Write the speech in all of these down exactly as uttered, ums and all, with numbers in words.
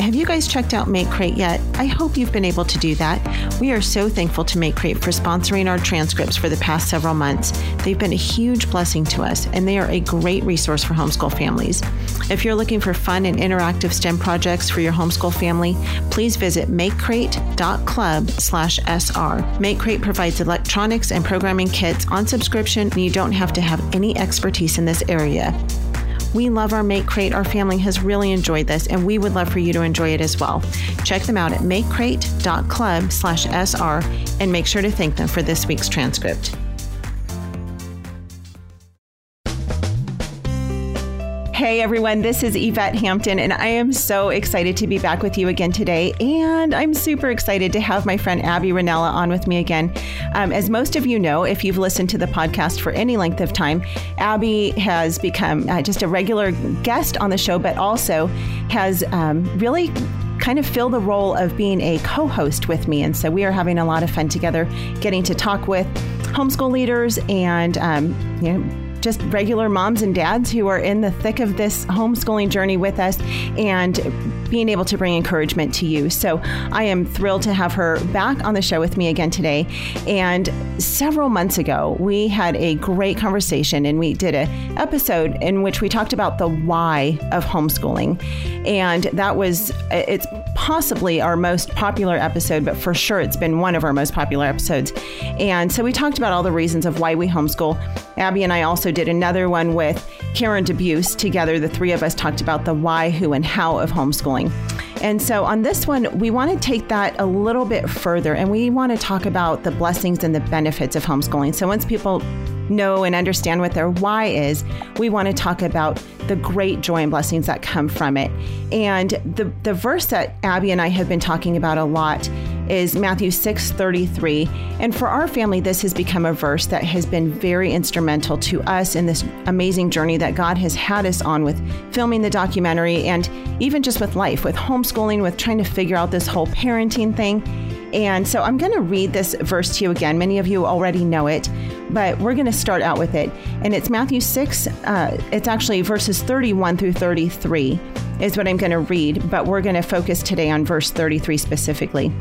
have you guys checked out Make Crate yet? I hope you've been able to do that. We are so thankful to Make Crate for sponsoring our transcripts for the past several months. They've been a huge blessing to us, and they are a great resource for homeschool families. If you're looking for fun and interactive STEM projects for your homeschool family, please visit makecrate.club slash SR. MakeCrate provides electronics and programming kits on subscription, and you don't have to have any expertise in this area. We love our Make Crate. Our family has really enjoyed this, and we would love for you to enjoy it as well. Check them out at makecrate.club slash SR and make sure to thank them for this week's transcript. Hey everyone, this is Yvette Hampton, and I am so excited to be back with you again today. And I'm super excited to have my friend Abby Rinella on with me again. Um, as most of you know, if you've listened to the podcast for any length of time, Abby has become uh, just a regular guest on the show, but also has um, really kind of fill the role of being a co-host with me. And so we are having a lot of fun together, getting to talk with homeschool leaders and, um, you know, just regular moms and dads who are in the thick of this homeschooling journey with us and being able to bring encouragement to you. So I am thrilled to have her back on the show with me again today. And several months ago, we had a great conversation and we did an episode in which we talked about the why of homeschooling. And that was, it's possibly our most popular episode, but for sure it's been one of our most popular episodes. And so we talked about all the reasons of why we homeschool. Abby and I also did another one with Karen DeBuse. Together, the three of us talked about the why, who, and how of homeschooling. And so on this one, we want to take that a little bit further, and we want to talk about the blessings and the benefits of homeschooling. So once people know and understand what their why is, we want to talk about the great joy and blessings that come from it. And the, the verse that Abby and I have been talking about a lot is Matthew six thirty-three. And for our family, this has become a verse that has been very instrumental to us in this amazing journey that God has had us on with filming the documentary and even just with life, with homeschooling, with trying to figure out this whole parenting thing. And so I'm going to read this verse to you again. Many of you already know it, but we're going to start out with it. And it's Matthew six. Uh, it's actually verses thirty-one through thirty-three is what I'm going to read, but we're going to focus today on verse thirty-three specifically.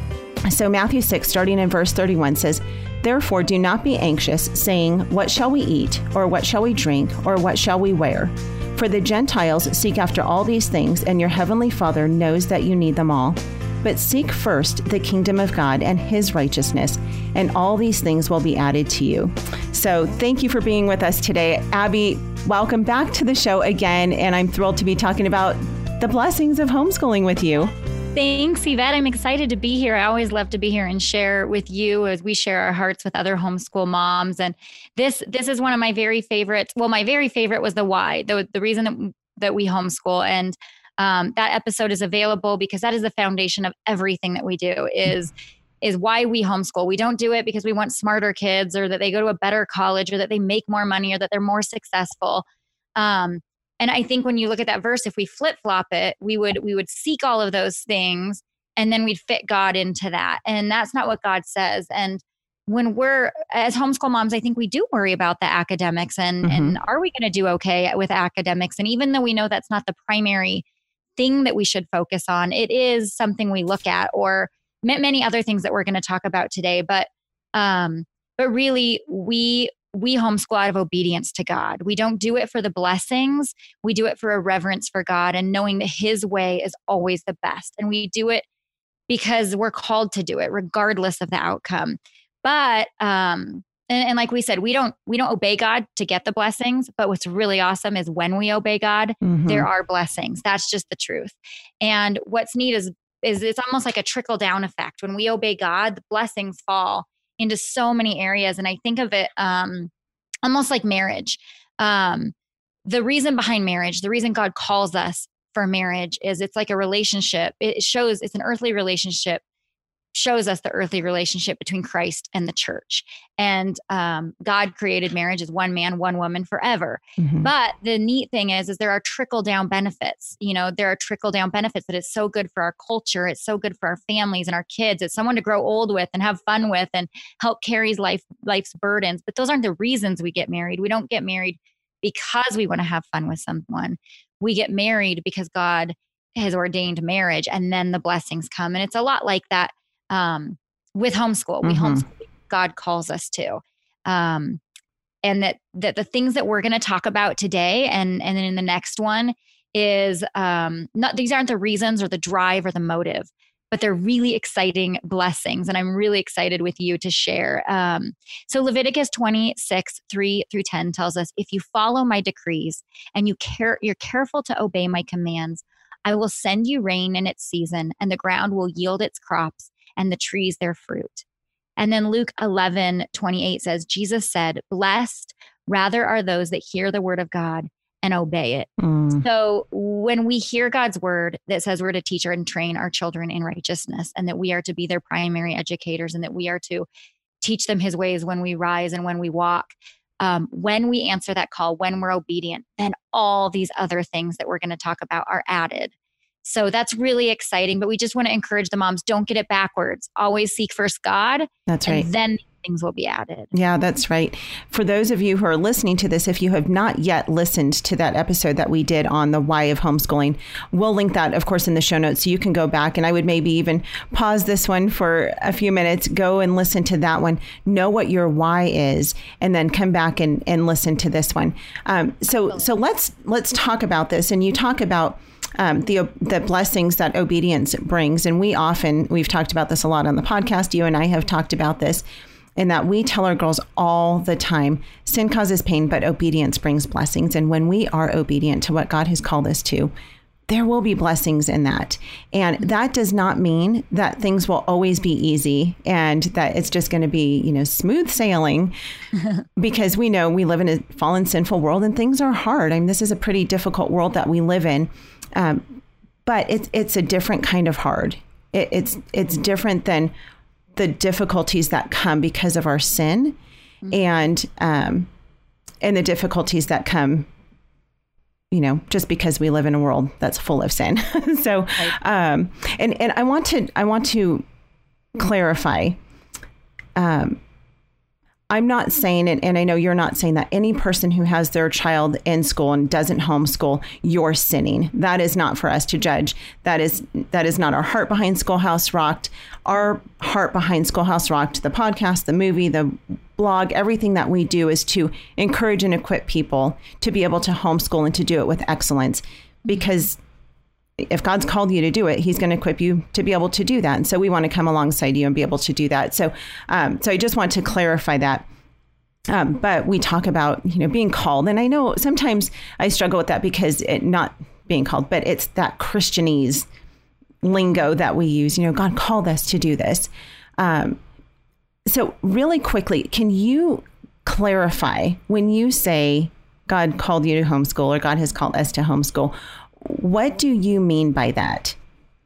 So Matthew six, starting in verse thirty-one says, "Therefore do not be anxious, saying, 'What shall we eat? Or what shall we drink? Or what shall we wear?' For the Gentiles seek after all these things, and your heavenly Father knows that you need them all. But seek first the kingdom of God and his righteousness, and all these things will be added to you." So thank you for being with us today. Abby, welcome back to the show again, and I'm thrilled to be talking about the blessings of homeschooling with you. Thanks, Yvette. I'm excited to be here. I always love to be here and share with you as we share our hearts with other homeschool moms. And this this is one of my very favorites. Well, my very favorite was the why, the, the reason that, that we homeschool. And um, that episode is available because that is the foundation of everything that we do is, is why we homeschool. We don't do it because we want smarter kids or that they go to a better college or that they make more money or that they're more successful. Um, And I think when you look at that verse, if we flip flop it, we would we would seek all of those things and then we'd fit God into that. And that's not what God says. And when we're as homeschool moms, I think we do worry about the academics and, mm-hmm. and are we going to do okay with academics? And even though we know that's not the primary thing that we should focus on, it is something we look at or many other things that we're going to talk about today. But um, but really, we We homeschool out of obedience to God. We don't do it for the blessings. We do it for a reverence for God and knowing that his way is always the best. And we do it because we're called to do it regardless of the outcome. But, um, and, and like we said, we don't, we don't obey God to get the blessings, but what's really awesome is when we obey God, mm-hmm. there are blessings. That's just the truth. And what's neat is, is it's almost like a trickle down effect. When we obey God, the blessings fall into so many areas. And I think of it um, almost like marriage. Um, the reason behind marriage, the reason God calls us for marriage is it's like a relationship. It shows it's an earthly relationship, shows us the earthly relationship between Christ and the church. And um, God created marriage as one man, one woman forever. Mm-hmm. But the neat thing is, is there are trickle down benefits. You know, there are trickle down benefits that it's so good for our culture. It's so good for our families and our kids. It's someone to grow old with and have fun with and help carry life, life's burdens. But those aren't the reasons we get married. We don't get married because we want to have fun with someone. We get married because God has ordained marriage, and then the blessings come. And it's a lot like that um, with homeschool. We mm-hmm. homeschool. God calls us to. Um, and that, that the things that we're going to talk about today and, and then in the next one is um, not, these aren't the reasons or the drive or the motive, but they're really exciting blessings. And I'm really excited with you to share. Um, so Leviticus twenty-six, three through ten tells us, if you follow my decrees and you care, you're careful to obey my commands, I will send you rain in its season, and the ground will yield its crops and the trees their fruit. And then Luke eleven, twenty-eight says, Jesus said, blessed rather are those that hear the word of God and obey it. Mm. So when we hear God's word that says we're to teach and train our children in righteousness, and that we are to be their primary educators, and that we are to teach them his ways when we rise and when we walk, um, when we answer that call, when we're obedient, then all these other things that we're going to talk about are added. So that's really exciting, but we just want to encourage the moms, don't get it backwards. Always seek first God. That's right. And then things will be added. Yeah, that's right. For those of you who are listening to this, if you have not yet listened to that episode that we did on the why of homeschooling, we'll link that, of course, in the show notes so you can go back. And I would maybe even pause this one for a few minutes, go and listen to that one, know what your why is, and then come back and, and listen to this one. Um, so so let's let's talk about this. And you talk about Um, the the blessings that obedience brings. And we often, we've talked about this a lot on the podcast. You and I have talked about this, in that we tell our girls all the time, sin causes pain, but obedience brings blessings. And when we are obedient to what God has called us to, there will be blessings in that. And that does not mean that things will always be easy and that it's just going to be, you know, smooth sailing, because we know we live in a fallen, sinful world and things are hard. I mean, this is a pretty difficult world that we live in. Um, but it's it's a different kind of hard. It, it's it's different than the difficulties that come because of our sin, mm-hmm. and um, and the difficulties that come, you know, just because we live in a world that's full of sin. So, right. um, and and I want to I want to clarify. Um, I'm not saying it, and I know you're not saying that any person who has their child in school and doesn't homeschool, you're sinning. That is not for us to judge. That is that is not our heart behind Schoolhouse Rocked. Our heart behind Schoolhouse Rocked, the podcast, the movie, the blog, everything that we do is to encourage and equip people to be able to homeschool and to do it with excellence. Because if God's called you to do it, he's going to equip you to be able to do that. And so we want to come alongside you and be able to do that. So, um, so I just want to clarify that. Um, but we talk about, you know, being called. And I know sometimes I struggle with that because it not being called, but it's that Christianese lingo that we use, you know, God called us to do this. Um, so really quickly, can you clarify when you say God called you to homeschool or God has called us to homeschool, what do you mean by that?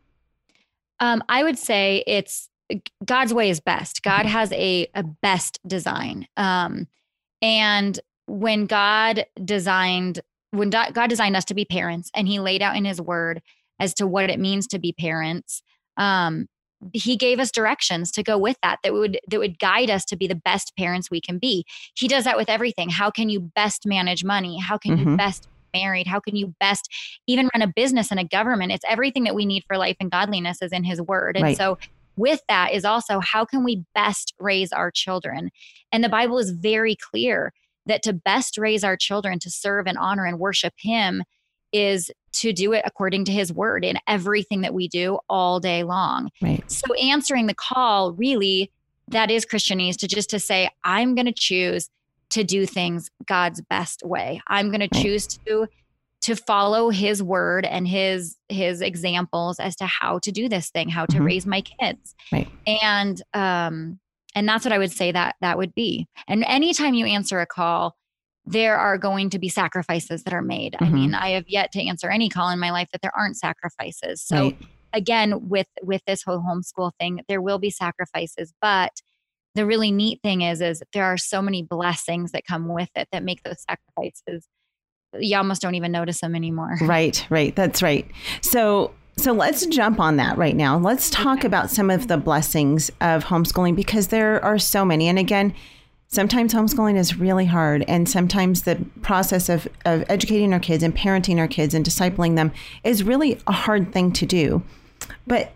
Um, I would say it's God's way is best. God has a, a best design. Um, and when God designed, when do, God designed us to be parents, and he laid out in his word as to what it means to be parents, um, he gave us directions to go with that, that would, that would guide us to be the best parents we can be. He does that with everything. How can you best manage money? How can mm-hmm. you best married? How can you best even run a business and a government? It's everything that we need for life and godliness is in his word. And right. so with that is also, how can we best raise our children? And the Bible is very clear that to best raise our children, to serve and honor and worship him, is to do it according to his word in everything that we do all day long. Right. So answering the call, really, that is Christianese, to just to say, I'm going to choose to do things God's best way. I'm going to choose to to follow his word and his his examples as to how to do this thing, how to mm-hmm. raise my kids. Right. And um and that's what I would say that that would be. And anytime you answer a call, there are going to be sacrifices that are made. Mm-hmm. I mean, I have yet to answer any call in my life that there aren't sacrifices. So right. again, with with this whole homeschool thing, there will be sacrifices, but the really neat thing is, is there are so many blessings that come with it that make those sacrifices. You almost don't even notice them anymore. Right, right. That's right. So, so let's jump on that right now. Let's talk okay. about some of the blessings of homeschooling, because there are so many. And again, Sometimes homeschooling is really hard. And sometimes the process of, of educating our kids and parenting our kids and discipling them is really a hard thing to do. But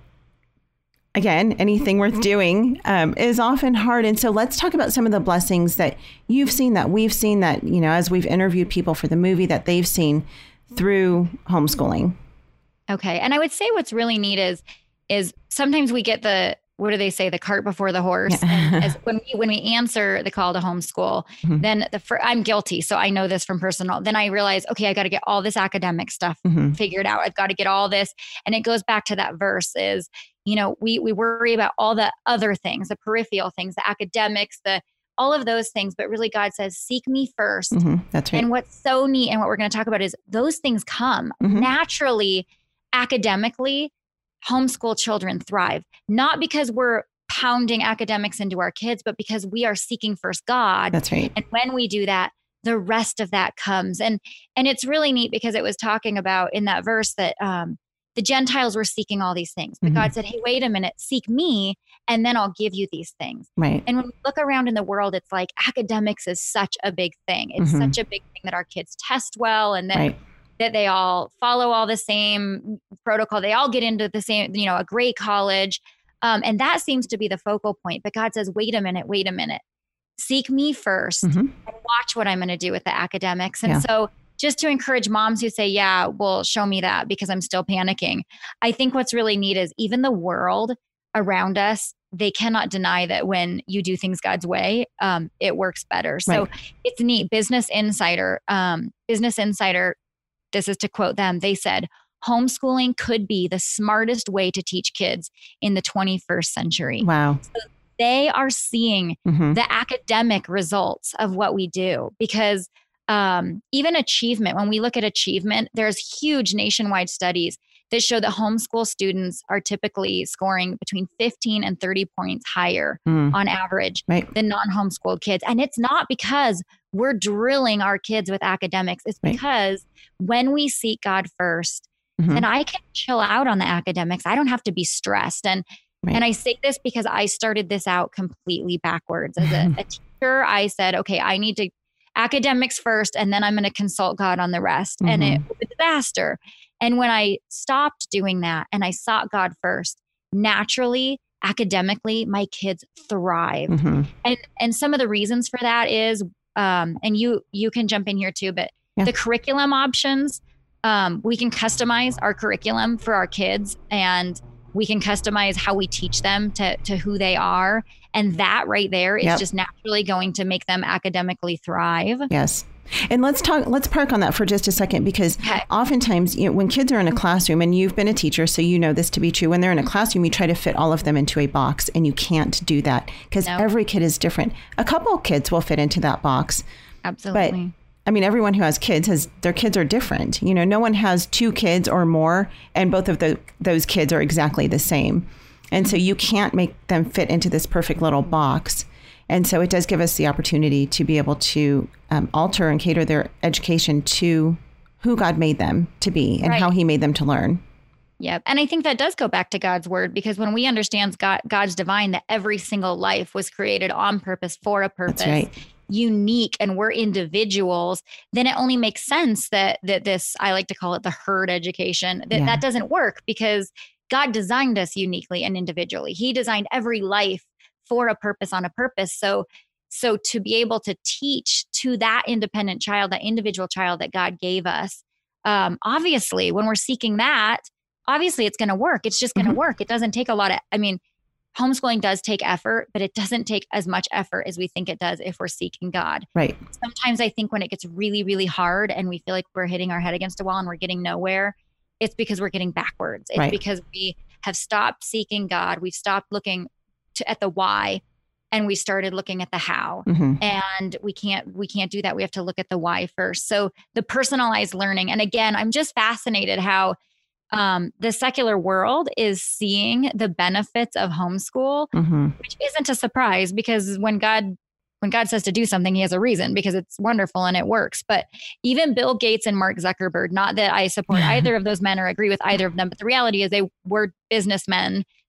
again, anything worth doing um, is often hard. And so let's talk about some of the blessings that you've seen, that we've seen, that, you know, as we've interviewed people for the movie, that they've seen through homeschooling. Okay. And I would say what's really neat is, is sometimes we get the, what do they say? The cart before the horse. Yeah. And as when we, when we answer the call to homeschool, mm-hmm. then the fir- I'm guilty. So I know this from personal. Then I realize, okay, I got to get all this academic stuff mm-hmm. figured out. I've got to get all this. And it goes back to that verse is, you know, we, we worry about all the other things, the peripheral things, the academics, the, all of those things. But really God says, seek me first. Mm-hmm. That's right. And what's so neat and what we're going to talk about is those things come mm-hmm. naturally, academically. Homeschool children thrive, not because we're pounding academics into our kids, but because we are seeking first God. That's right. And when we do that, the rest of that comes. And and it's really neat because it was talking about in that verse that um, the Gentiles were seeking all these things. But mm-hmm. God said, hey, wait a minute, seek me, and then I'll give you these things. Right. And when we look around in the world, it's like academics is such a big thing. It's mm-hmm. such a big thing that our kids test well and that right. that they all follow all the same protocol. They all get into the same, you know, a great college. Um, and that seems to be the focal point. But God says, wait a minute, wait a minute. Seek me first mm-hmm. and watch what I'm going to do with the academics. And yeah. so just to encourage moms who say, yeah, well, show me that because I'm still panicking. I think what's really neat is even the world around us, they cannot deny that when you do things God's way, um, it works better. So right. it's neat. Business Insider, um, Business Insider, this is to quote them, they said, homeschooling could be the smartest way to teach kids in the twenty-first century. Wow. So they are seeing mm-hmm. the academic results of what we do because um, even achievement, when we look at achievement, there's huge nationwide studies that show that homeschool students are typically scoring between fifteen and thirty points higher mm. on average right. than non-homeschooled kids. And it's not because we're drilling our kids with academics. It's right. because when we seek God first, mm-hmm. then I can chill out on the academics. I don't have to be stressed. And right. and I say this because I started this out completely backwards. As a, a teacher, I said, okay, I need to academics first, and then I'm going to consult God on the rest. Mm-hmm. And it was a disaster. And when I stopped doing that and I sought God first, naturally, academically, my kids thrive. Mm-hmm. And and some of the reasons for that is, um, and you you can jump in here too, but yeah. the curriculum options, um, we can customize our curriculum for our kids, and we can customize how we teach them to to who they are. And that right there is yep. just naturally going to make them academically thrive. Yes. And let's talk, let's park on that for just a second, because okay. oftentimes, you know, when kids are in a classroom, and you've been a teacher, so you know this to be true, when they're in a classroom, you try to fit all of them into a box, and you can't do that because no. every kid is different. A couple of kids will fit into that box. Absolutely. But I mean, everyone who has kids has, their kids are different. You know, no one has two kids or more, and both of the, those kids are exactly the same. And so you can't make them fit into this perfect little box. And so it does give us the opportunity to be able to um, alter and cater their education to who God made them to be and right. how he made them to learn. Yep. And I think that does go back to God's word, because when we understand God, God's divine, that every single life was created on purpose for a purpose, That's right. unique, and we're individuals, then it only makes sense that that this, I like to call it the herd education, that yeah. that doesn't work, because God designed us uniquely and individually. He designed every life for a purpose on a purpose. So, so to be able to teach to that independent child, that individual child that God gave us, um, obviously, when we're seeking that, obviously it's going to work. It's just going to mm-hmm. work. It doesn't take a lot of, I mean, homeschooling does take effort, but it doesn't take as much effort as we think it does if we're seeking God. Right. Sometimes I think when it gets really, really hard and we feel like we're hitting our head against a wall and we're getting nowhere, it's because we're getting backwards. It's right. because we have stopped seeking God. We've stopped looking to, at the why, and we started looking at the how. Mm-hmm. And we can't, we can't do that. We have to look at the why first. So the personalized learning. And again, I'm just fascinated how um, the secular world is seeing the benefits of homeschool, mm-hmm. which isn't a surprise, because when God When God says to do something, he has a reason, because it's wonderful and it works. But even Bill Gates and Mark Zuckerberg, not that I support either of those men or agree with either of them, but the reality is they were businessmen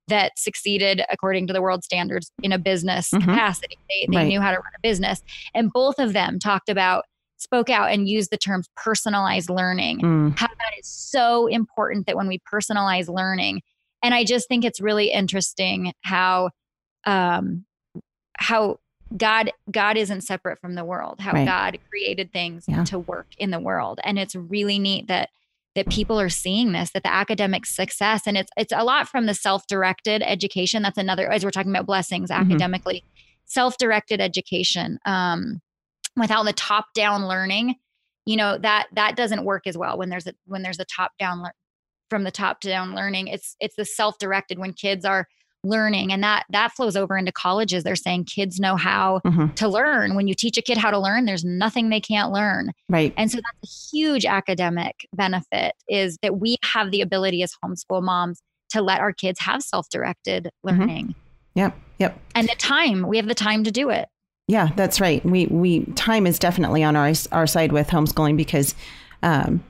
that succeeded according to the world standards in a business Mm-hmm. capacity. They, they Right. knew how to run a business. And both of them talked about, spoke out and used the terms personalized learning, Mm. how that is so important that when we personalize learning. And I just think it's really interesting how, um, how God, God isn't separate from the world, how Right. God created things Yeah. to work in the world. And it's really neat that that people are seeing this, that the academic success, and it's it's a lot from the self-directed education. That's another, as we're talking about blessings Mm-hmm. academically, self-directed education. Um, without the top-down learning, you know, that that doesn't work as well when there's a when there's a top-down lear- from the top-down learning. It's it's the self-directed when kids are learning, and that that flows over into colleges. They're saying kids know how Mm-hmm. to learn. When you teach a kid how to learn, there's nothing they can't learn. Right. And so that's a huge academic benefit, is that we have the ability as homeschool moms to let our kids have self-directed learning. Yep. Yep. And the time, we have the time to do it. Yeah, that's right. We we time is definitely on our our side with homeschooling, because um,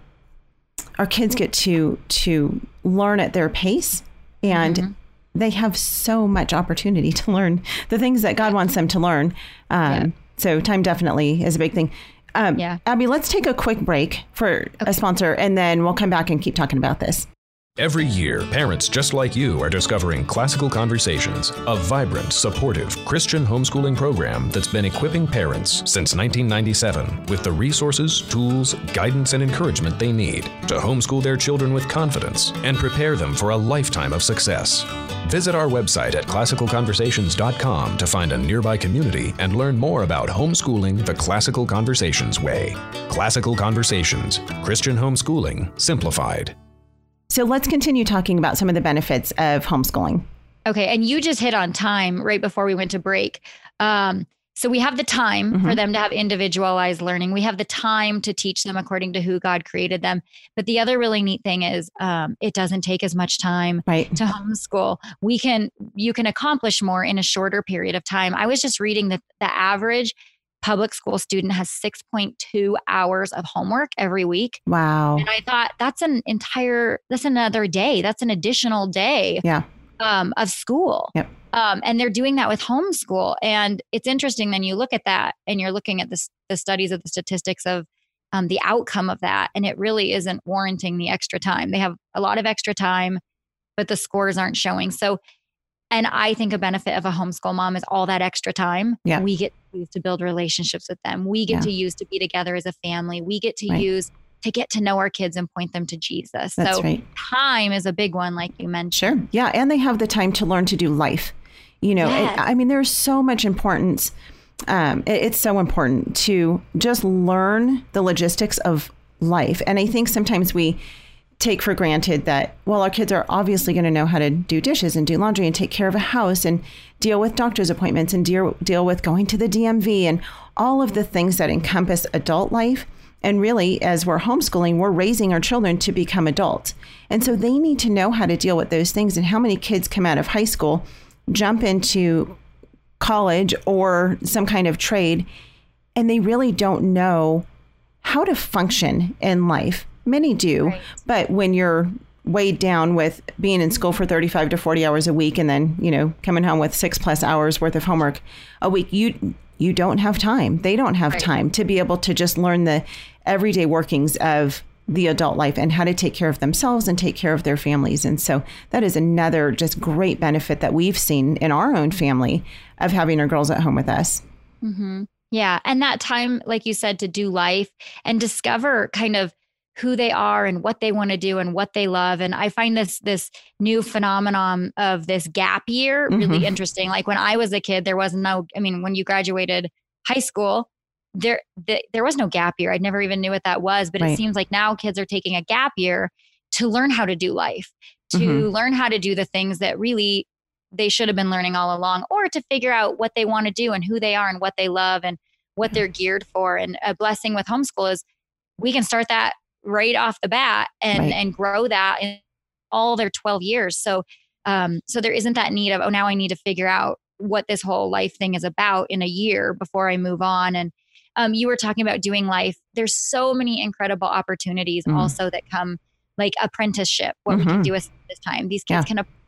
our kids get to to learn at their pace, and Mhm. they have so much opportunity to learn the things that God wants them to learn. Um, Yeah. So time definitely is a big thing. Um, Yeah. Abby, let's take a quick break for a sponsor, and then we'll come back and keep talking about this. Every year, parents just like you are discovering Classical Conversations, a vibrant, supportive Christian homeschooling program that's been equipping parents since nineteen ninety-seven with the resources, tools, guidance, and encouragement they need to homeschool their children with confidence and prepare them for a lifetime of success. Visit our website at classical conversations dot com to find a nearby community and learn more about homeschooling the Classical Conversations way. Classical Conversations, Christian homeschooling simplified. So let's continue talking about some of the benefits of homeschooling. Okay. And you just hit on time right before we went to break. Um, so we have the time Mhm. for them to have individualized learning. We have the time to teach them according to who God created them. But the other really neat thing is um, it doesn't take as much time Right. to homeschool. We can, you can accomplish more in a shorter period of time. I was just reading that the average public school student has six point two hours of homework every week. Wow. And I thought that's an entire, that's another day. That's an additional day Yeah. um, of school. Yep. Um, and they're doing that with homeschool. And it's interesting. Then you look at that and you're looking at the, the studies of the statistics of um, the outcome of that. And it really isn't warranting the extra time. They have a lot of extra time, but the scores aren't showing. So, and I think a benefit of a homeschool mom is all that extra time Yeah. we get to use to build relationships with them. We get Yeah. to use to be together as a family. We get to Right. use to get to know our kids and point them to Jesus. That's so right. time is a big one, like you mentioned. Sure. Yeah. And they have the time to learn to do life. You know, Yes. it, I mean, there's so much importance. Um, it, it's so important to just learn the logistics of life. And I think sometimes we take for granted that, well, our kids are obviously going to know how to do dishes and do laundry and take care of a house and deal with doctor's appointments and deal, deal with going to the D M V and all of the things that encompass adult life. And really, as we're homeschooling, we're raising our children to become adults. And so they need to know how to deal with those things. And how many kids come out of high school, jump into college or some kind of trade, and they really don't know how to function in life. Many do, Right. but when you're weighed down with being in school for thirty-five to forty hours a week and then, you know, coming home with six plus hours worth of homework a week, you you don't have time. They don't have Right. time to be able to just learn the everyday workings of the adult life and how to take care of themselves and take care of their families. And so that is another just great benefit that we've seen in our own family of having our girls at home with us. Mm-hmm. Yeah. And that time, like you said, to do life and discover kind of who they are and what they want to do and what they love. And I find this this new phenomenon of this gap year really Mhm. interesting. Like when I was a kid, there was no, I mean, when you graduated high school, there the, there was no gap year. I never even knew what that was. But Right. it seems like now kids are taking a gap year to learn how to do life, to Mhm. learn how to do the things that really they should have been learning all along, or to figure out what they want to do and who they are and what they love and what they're geared for. And a blessing with homeschool is we can start that right off the bat and, Right. and grow that in all their twelve years. So, um, so there isn't that need of, oh, now I need to figure out what this whole life thing is about in a year before I move on. And, um, you were talking about doing life. There's so many incredible opportunities Mm. also that come, like apprenticeship, what we can Mhm. do at this time. These kids Yeah. can ap-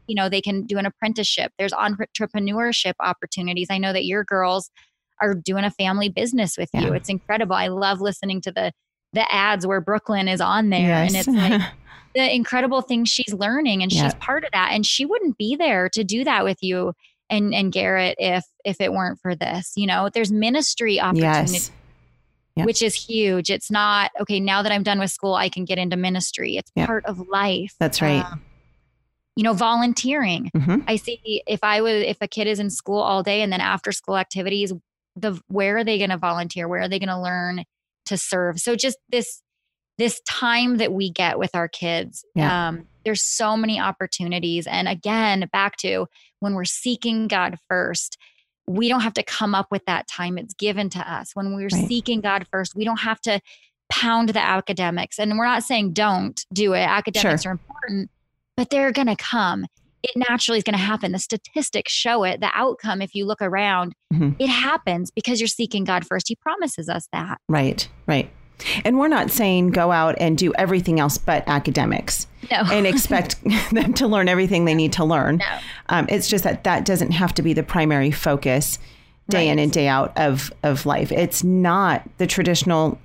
you know, they can do an apprenticeship. There's entrepreneurship opportunities. I know that your girls are doing a family business with you. Yeah. It's incredible. I love listening to the the ads where Brooklyn is on there. Yes. And it's like the incredible things she's learning, and Yeah. she's part of that. And she wouldn't be there to do that with you and, and Garrett if if it weren't for this. You know, there's ministry opportunity, Yes. Yep. which is huge. It's not, okay, now that I'm done with school, I can get into ministry. It's Yep. part of life. That's right. Um, you know, volunteering. Mm-hmm. I see if I was, if a kid is in school all day and then after school activities, the, where are they going to volunteer? Where are they going to learn to serve? So just this, this time that we get with our kids, Yeah. um, there's so many opportunities. And again, back to when we're seeking God first, we don't have to come up with that time. It's given to us. When we're Right. seeking God first, we don't have to pound the academics. And we're not saying don't do it. Academics Sure. are important, but they're going to come. It naturally is going to happen. The statistics show it. The outcome, if you look around, Mm-hmm. it happens because you're seeking God first. He promises us that. Right. Right. And we're not saying go out and do everything else but academics No. and expect them to learn everything they need to learn. No. Um, it's just that that doesn't have to be the primary focus day in Right. and day out of, of life. It's not the traditional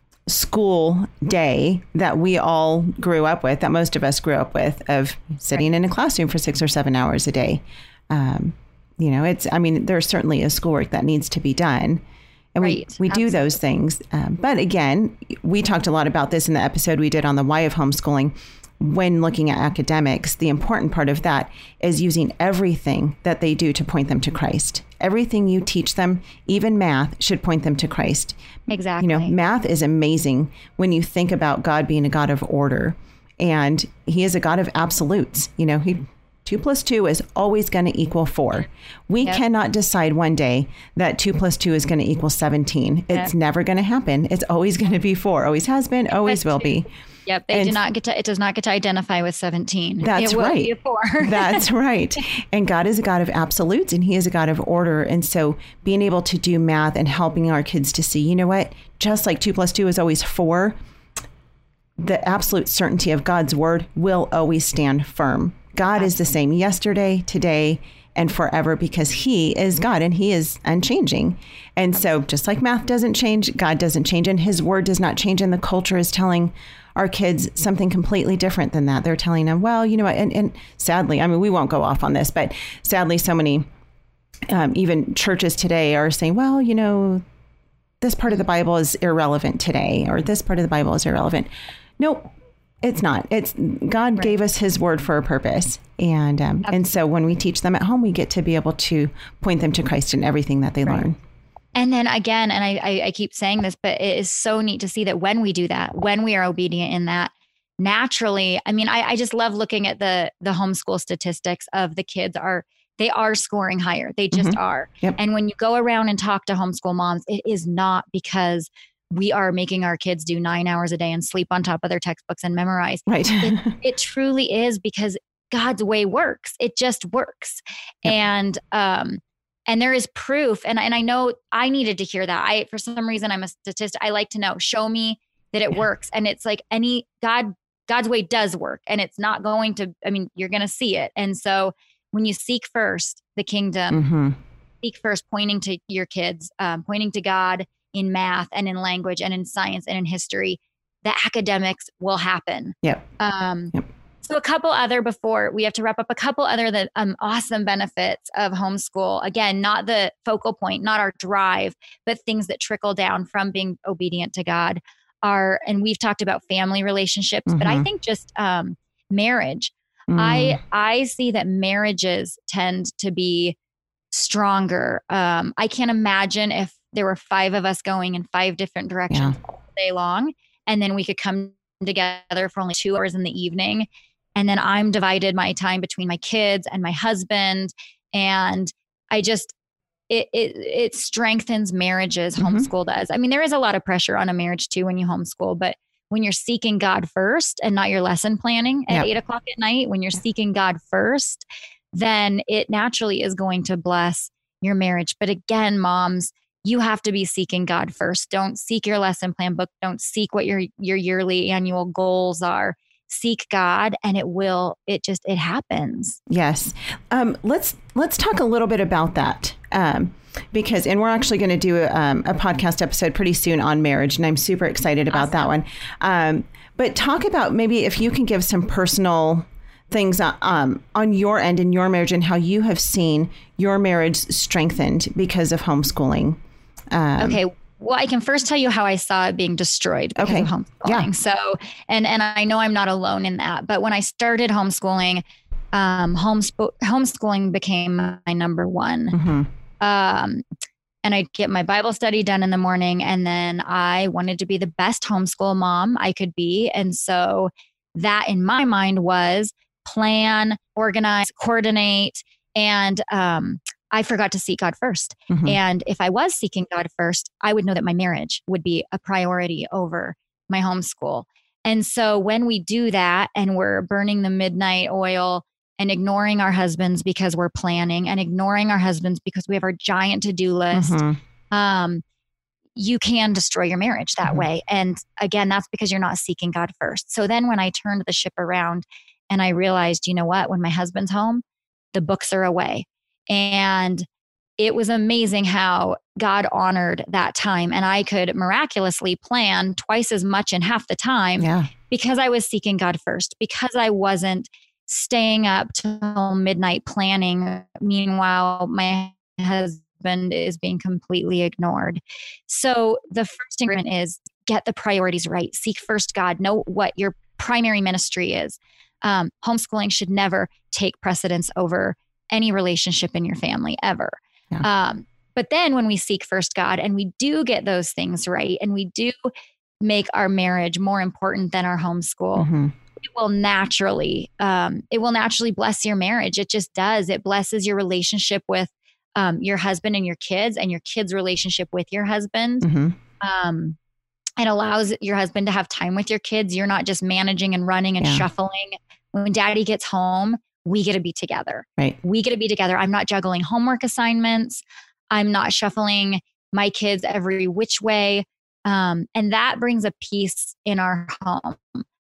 school day that we all grew up with, that most of us grew up with, of sitting in a classroom for six or seven hours a day. Um, you know, it's, I mean, there's certainly a schoolwork that needs to be done. And Right. we, we do Absolutely. those things. Um, but again, we talked a lot about this in the episode we did on the why of homeschooling. When looking at academics, the important part of that is using everything that they do to point them to Christ. Everything you teach them, even math, should point them to Christ. Exactly. You know, math is amazing when you think about God being a God of order, and he is a God of absolutes. You know, he two plus two is always going to equal four. We Yep. cannot decide one day that two plus two is going to equal seventeen. It's Yep. never going to happen. It's always going to be four. Always has been, always will be. Yep. They do And- not get to, it does not get to identify with seventeen. That's it will right. Be a four. That's right. And God is a God of absolutes, and he is a God of order. And so being able to do math and helping our kids to see, you know what, just like two plus two is always four, the absolute certainty of God's word will always stand firm. God is the same yesterday, today, and forever, because he is God and he is unchanging. And so just like math doesn't change, God doesn't change, and his word does not change. And the culture is telling our kids something completely different than that. They're telling them, well, you know what, and, and sadly, I mean, we won't go off on this, but sadly, so many um, even churches today are saying, well, you know, this part of the Bible is irrelevant today, or this part of the Bible is irrelevant. Nope. It's not. It's God Right. gave us his word for a purpose. And um, and so when we teach them at home, we get to be able to point them to Christ in everything that they Right. learn. And then again, and I, I, I keep saying this, but it is so neat to see that when we do that, when we are obedient in that, naturally, I mean, I, I just love looking at the the homeschool statistics of the kids are, they are scoring higher. They just Mhm. are. Yep. And when you go around and talk to homeschool moms, it is not because we are making our kids do nine hours a day and sleep on top of their textbooks and memorize. Right. It, it truly is because God's way works. It just works. Yep. And, um, and there is proof. And, and I know I needed to hear that. I, for some reason, I'm a statist. I like to know, show me that it Yeah. works. And it's like any God, God's way does work, and it's not going to, I mean, you're going to see it. And so when you seek first the kingdom, hmm seek first, pointing to your kids, um, pointing to God in math and in language and in science and in history, the academics will happen. Yep. Um, Yep. So a couple other, before we have to wrap up, a couple other the um, awesome benefits of homeschool. Again, not the focal point, not our drive, but things that trickle down from being obedient to God are, and we've talked about family relationships, but I Mhm. think just um, marriage. Mm. I I see that marriages tend to be stronger. Um, I can't imagine if there were five of us going in five different directions all day long, and then we could come together for only two hours in the evening. And then I'm divided my time between my kids and my husband. And I just, it it, it strengthens marriages, Mhm. homeschool does. I mean, there is a lot of pressure on a marriage too when you homeschool, but when you're seeking God first and not your lesson planning at Yep. eight o'clock at night, when you're seeking God first, then it naturally is going to bless your marriage. But again, moms, you have to be seeking God first. Don't seek your lesson plan book. Don't seek what your, your yearly annual goals are. seek God, and it will, it just, it happens. Yes. Um, let's, let's talk a little bit about that. Um, because, and we're actually going to do a, um, a podcast episode pretty soon on marriage, and I'm super excited about awesome. that one. Um, but talk about maybe if you can give some personal things um, on your end in your marriage and how you have seen your marriage strengthened because of homeschooling. Um, okay. Well, I can first tell you how I saw it being destroyed because okay. of homeschooling. Yeah. So, and, and I know I'm not alone in that, but when I started homeschooling, um, homespo- homeschooling became my number one. Mm-hmm. Um, and I'd get my Bible study done in the morning, and then I wanted to be the best homeschool mom I could be. And so that in my mind was plan, organize, coordinate. And, um, I forgot to seek God first. Mm-hmm. And if I was seeking God first, I would know that my marriage would be a priority over my homeschool. And so when we do that and we're burning the midnight oil and ignoring our husbands because we're planning and ignoring our husbands because we have our giant to-do list, mm-hmm. um, you can destroy your marriage that mm-hmm. way. And again, that's because you're not seeking God first. So then when I turned the ship around and I realized, you know what, when my husband's home, the books are away. And it was amazing how God honored that time. And I could miraculously plan twice as much in half the time yeah. because I was seeking God first, because I wasn't staying up till midnight planning. Meanwhile, my husband is being completely ignored. So the first ingredient is get the priorities right. Seek first God. Know what your primary ministry is. Um, homeschooling should never take precedence over any relationship in your family ever. Yeah. Um, but then when we seek first God and we do get those things right, and we do make our marriage more important than our homeschool, mm-hmm. it will naturally, um, it will naturally bless your marriage. It just does. It blesses your relationship with um, your husband and your kids, and your kids' relationship with your husband. Mm-hmm. Um, it allows your husband to have time with your kids. You're not just managing and running and yeah. shuffling. When daddy gets home, we get to be together. Right. We get to be together. I'm not juggling homework assignments. I'm not shuffling my kids every which way. Um, and that brings a peace in our home.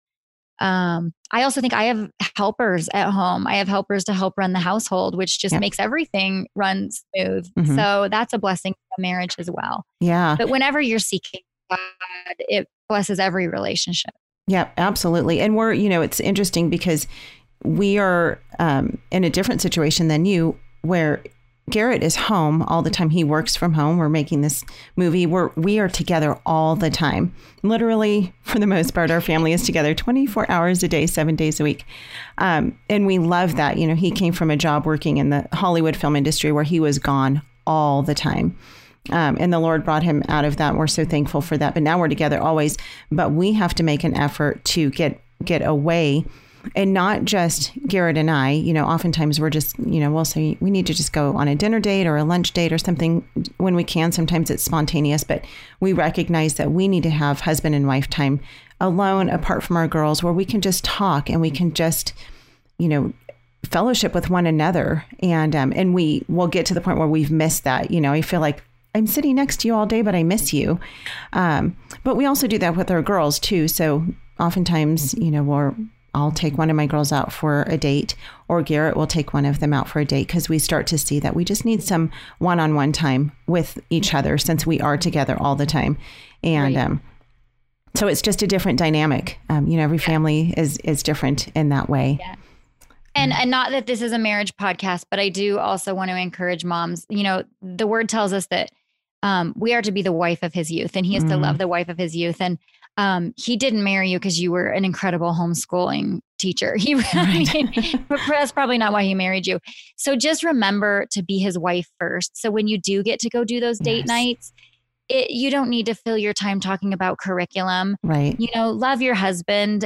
Um, I also think I have helpers at home. I have helpers to help run the household, which just yep. makes everything run smooth. Mm-hmm. So that's a blessing for marriage as well. Yeah. But whenever you're seeking God, it blesses every relationship. Yeah, absolutely. And we're, you know, it's interesting because we are um, in a different situation than you, where Garrett is home all the time. He works from home. We're making this movie. We're, we are together all the time. Literally, for the most part, our family is together twenty-four hours a day, seven days a week. Um, and we love that. You know, he came from a job working in the Hollywood film industry where he was gone all the time. Um, and the Lord brought him out of that. We're so thankful for that. But now we're together always. But we have to make an effort to get get away. And not just Garrett and I, you know, oftentimes we're just, you know, we'll say we need to just go on a dinner date or a lunch date or something when we can. Sometimes it's spontaneous, but we recognize that we need to have husband and wife time alone, apart from our girls, where we can just talk and we can just, you know, fellowship with one another. And, um, and we will get to the point where we've missed that. You know, I feel like I'm sitting next to you all day, but I miss you. Um, but we also do that with our girls too. So oftentimes, you know, we're, I'll take one of my girls out for a date, or Garrett will take one of them out for a date, because we start to see that we just need some one-on-one time with each other since we are together all the time. And right. um, so it's just a different dynamic. Um, you know, every family is is different in that way. Yeah. And and not that this is a marriage podcast, but I do also want to encourage moms. You know, the word tells us that um, we are to be the wife of his youth, and he is mm. to love the wife of his youth. And Um, he didn't marry you because you were an incredible homeschooling teacher. He, I mean, that's probably not why he married you. So just remember to be his wife first. So when you do get to go do those date yes. nights, it, you don't need to fill your time talking about curriculum. Right. You know, love your husband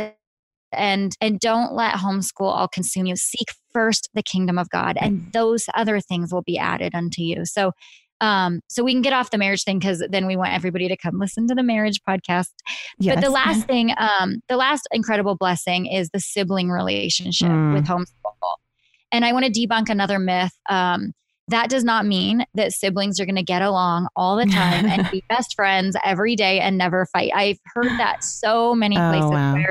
and, and don't let homeschool all consume you. Seek first the kingdom of God, right. and those other things will be added unto you. So Um, so we can get off the marriage thing, because then we want everybody to come listen to the marriage podcast. Yes. But the last thing, um, the last incredible blessing is the sibling relationship mm. with homeschool. And I want to debunk another myth. Um, that does not mean that siblings are going to get along all the time and be best friends every day and never fight. I've heard that so many places oh, wow. where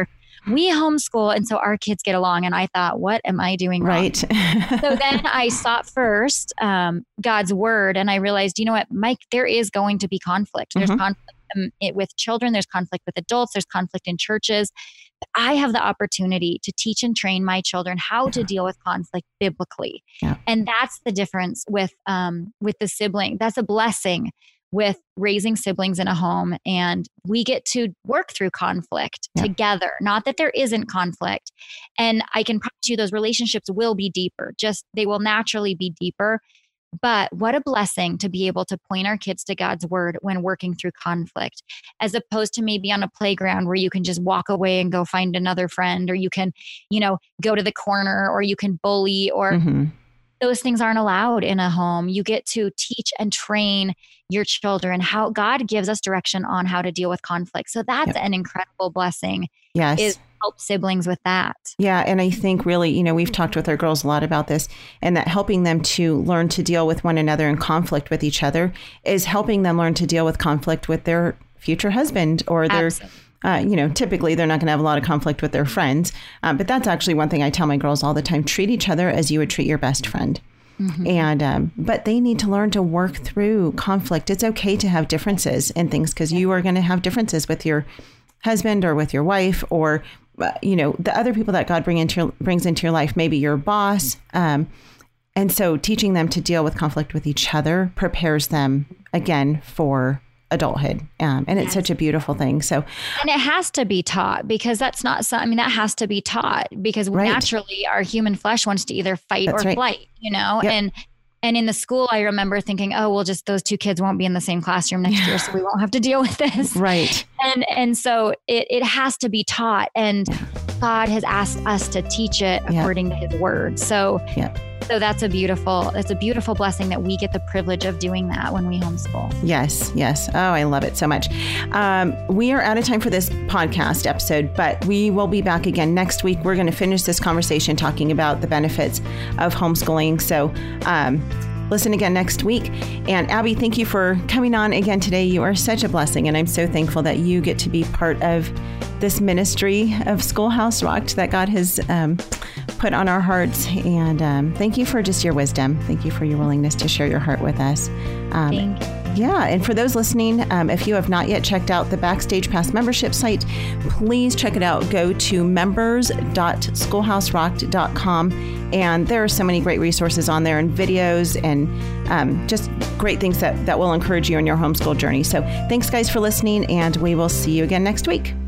we homeschool. And so our kids get along. And I thought, what am I doing wrong? Right. So then I sought first um, God's word. And I realized, you know what, Mike, there is going to be conflict. There's mm-hmm. conflict um, it, with children. There's conflict with adults. There's conflict in churches. But I have the opportunity to teach and train my children how yeah. to deal with conflict biblically. Yeah. And that's the difference with, um, with the sibling. That's a blessing with raising siblings in a home, and we get to work through conflict yeah. together. Not that there isn't conflict. And I can promise you those relationships will be deeper, just they will naturally be deeper. But what a blessing to be able to point our kids to God's word when working through conflict, as opposed to maybe on a playground where you can just walk away and go find another friend, or you can, you know, go to the corner, or you can bully, or mm-hmm. those things aren't allowed in a home. You get to teach and train your children how God gives us direction on how to deal with conflict. So that's yep. an incredible blessing. Yes. Is help siblings with that. Yeah. And I think really, you know, we've talked with our girls a lot about this, and that helping them to learn to deal with one another and conflict with each other is helping them learn to deal with conflict with their future husband or their Absolutely. Uh, you know, typically they're not going to have a lot of conflict with their friends. Um, but that's actually one thing I tell my girls all the time. Treat each other as you would treat your best friend. Mm-hmm. And um, but they need to learn to work through conflict. It's okay to have differences in things, because you are going to have differences with your husband or with your wife, or, uh, you know, the other people that God bring into your, brings into your life, maybe your boss. Um, and so teaching them to deal with conflict with each other prepares them, again, for adulthood. Um, and it's yes. such a beautiful thing. So, and it has to be taught, because that's not so, I mean, that has to be taught, because right. naturally our human flesh wants to either fight that's or right. flight, you know, yep. and, and in the school, I remember thinking, oh, well, just those two kids won't be in the same classroom next yeah. year, so we won't have to deal with this. Right. And, and so it, it has to be taught, and God has asked us to teach it according yep. to his word. So, yep. So that's a beautiful, that's a beautiful blessing that we get the privilege of doing that when we homeschool. Yes, yes. Oh, I love it so much. Um, we are out of time for this podcast episode, but we will be back again next week. We're going to finish this conversation talking about the benefits of homeschooling. So um, listen again next week. And Abby, thank you for coming on again today. You are such a blessing, and I'm so thankful that you get to be part of this ministry of Schoolhouse Rocked that God has um, put on our hearts. And um, thank you for just your wisdom. Thank you for your willingness to share your heart with us. Um, thank you. Yeah. And for those listening, um, if you have not yet checked out the Backstage Pass membership site, please check it out. Go to members dot schoolhouse rocked dot com. And there are so many great resources on there, and videos, and um, just great things that, that will encourage you in your homeschool journey. So thanks, guys, for listening, and we will see you again next week.